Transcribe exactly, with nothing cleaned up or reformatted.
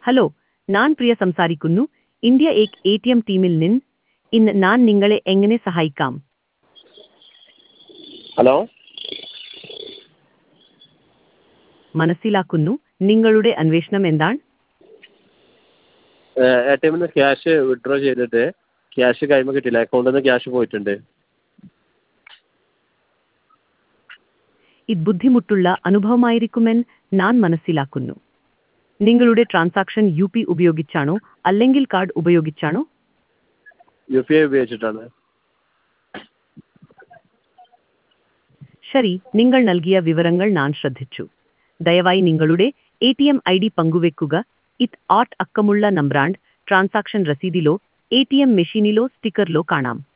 Hello, ഞാൻ പ്രിയ സംസാരിക്കുന്നു. India ഏക് എ ടി എം ടീമിൽ നിന്ന്. ഇന്ന് ഞാൻ നിങ്ങളെ എങ്ങനെ സഹായിക്കാം? ഹലോ. മനസ്സിലാക്കുന്നു. നിങ്ങളുടെ അന്വേഷണം എന്താണ്? എ ടി എമ്മിൽ നിന്ന് ക്യാഷ് വിഡ്രോ ചെയ്തിട്ട് ക്യാഷ് കൈമ കിട്ടില്ല, അക്കൗണ്ടിൽ നിന്ന് ക്യാഷ് പോയിട്ടുണ്ട്. ഇത് ബുദ്ധിമുട്ടുള്ള അനുഭവമായിരിക്കുമെന്ന് ഞാൻ മനസ്സിലാക്കുന്നു. നിങ്ങളുടെ ട്രാൻസാക്ഷൻ യു പി ഉപയോഗിച്ചാണോ അല്ലെങ്കിൽ കാർഡ് ഉപയോഗിച്ചാണോ? യു പി ഐ ഉപയോഗിച്ചിട്ടാണ്. ശരി, നിങ്ങൾ നൽകിയ വിവരങ്ങൾ ഞാൻ ശ്രദ്ധിച്ചു. ദയവായി നിങ്ങളുടെ A T M I D പങ്കുവെക്കുക. ഇത് ആട്ട് അക്കമുള്ള നമ്പറാണ്. ട്രാൻസാക്ഷൻ രസീതിലോ എ ടി എം മെഷീനിലോ സ്റ്റിക്കറിലോ കാണാം.